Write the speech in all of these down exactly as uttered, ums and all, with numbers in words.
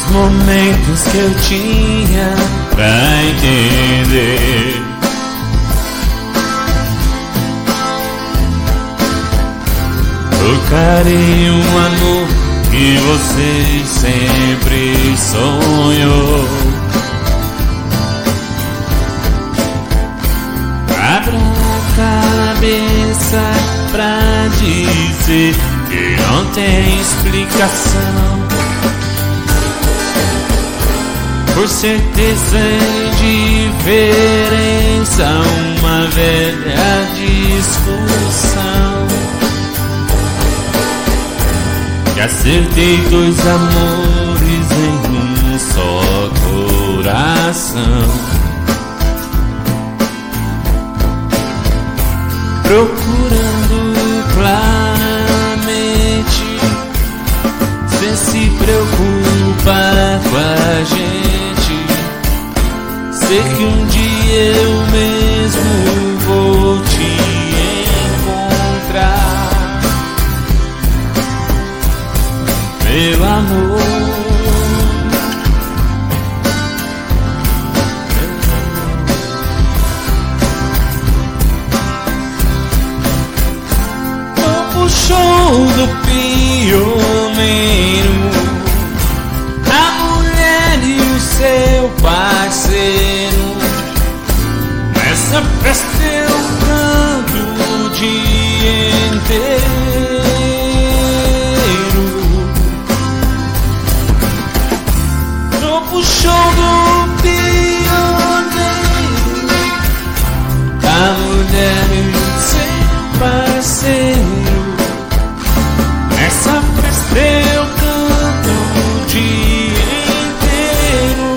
momentos que eu tinha pra entender. O carinho, o amor que você sempre sonhou. Abra a cabeça pra dizer que não tem explicação. Por certeza e diferença, uma velha discussão. Que acertei dois amores em um só coração. Procurando claramente, cê se preocupa com a gente. Sei que um dia eu mesmo vou te encontrar, meu amor. O show do pioneiro, a mulher e o seu parceiro. Nessa festa eu canto o dia inteiro. Novo show do pioneiro, a mulher e o seu parceiro. Nessa festa eu canto o dia inteiro.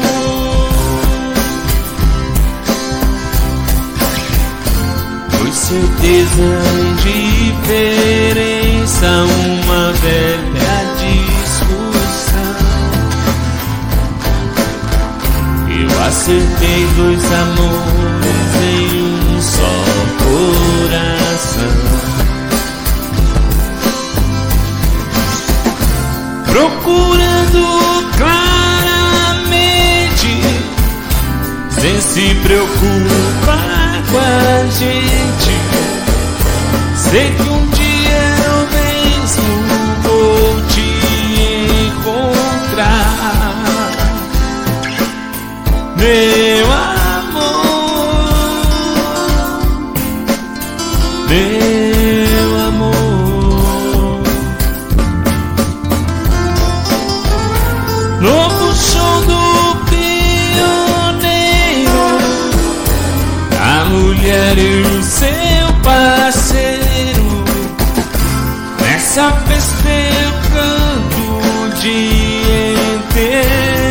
Por certeza e diferença, uma velha discussão. Eu acertei dois amores em um só coração. Procurando claramente, sem se preocupar com a gente. Sei que um dia eu mesmo vou te encontrar, meu amor, meu amor. Novo show do pioneiro, a mulher e o seu parceiro. Nessa festa eu canto o dia inteiro.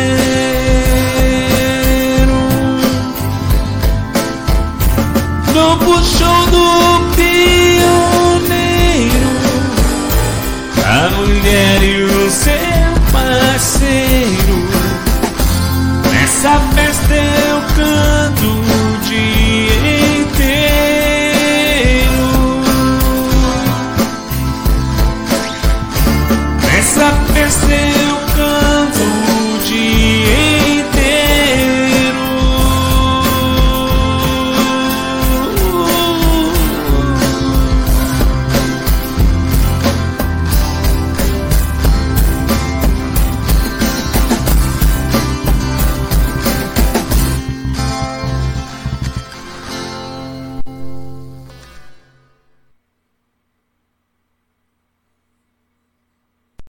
Novo show do pioneiro, a mulher e o seu parceiro. Nessa festa eu canto o dia inteiro. Nessa festa eu